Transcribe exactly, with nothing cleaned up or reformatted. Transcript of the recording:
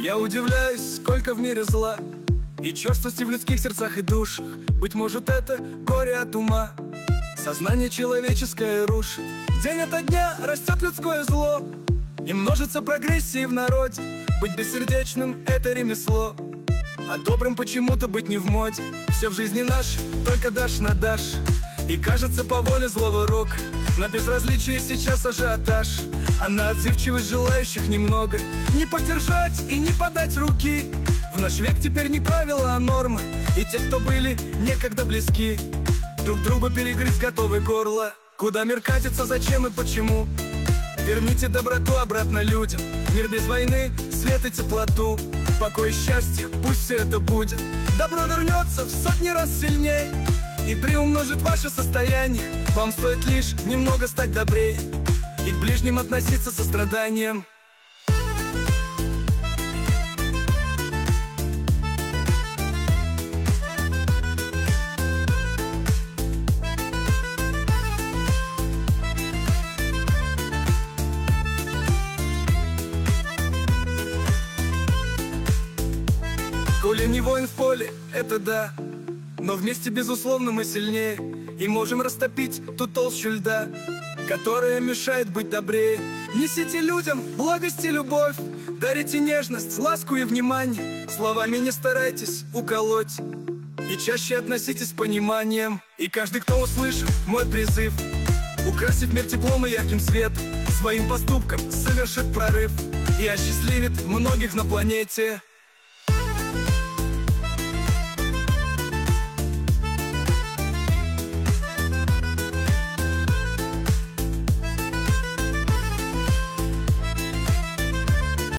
Я удивляюсь, сколько в мире зла и черствости в людских сердцах и душах. Быть может, это горе от ума, сознание человеческое рушит. День ото дня растет людское зло, и множится прогрессии в народе. Быть бессердечным — это ремесло, а добрым почему-то быть не в моде. Все в жизни наш, только дашь на дашь, и кажется по воле злого рока. На безразличие сейчас ажиотаж, а на отзывчивость желающих немного. Не поддержать и не подать руки в наш век теперь не правила, а нормы. И те, кто были некогда близки, друг друга перегрызть готовы горло. Куда мир катится, зачем и почему? Верните доброту обратно людям. Мир без войны, свет и теплоту, покой и счастье, пусть все это будет. Добро вернется в сотни раз сильней и приумножит ваше состояние. Вам стоит лишь немного стать добрее и к ближним относиться со состраданием. Коли не воин в поле, это да, но вместе, безусловно, мы сильнее и можем растопить ту толщу льда, которая мешает быть добрее. Несите людям благость и любовь, дарите нежность, ласку и внимание. Словами не старайтесь уколоть и чаще относитесь с пониманием. И каждый, кто услышит мой призыв, украсит мир теплом и ярким светом, своим поступком совершит прорыв и осчастливит многих на планете.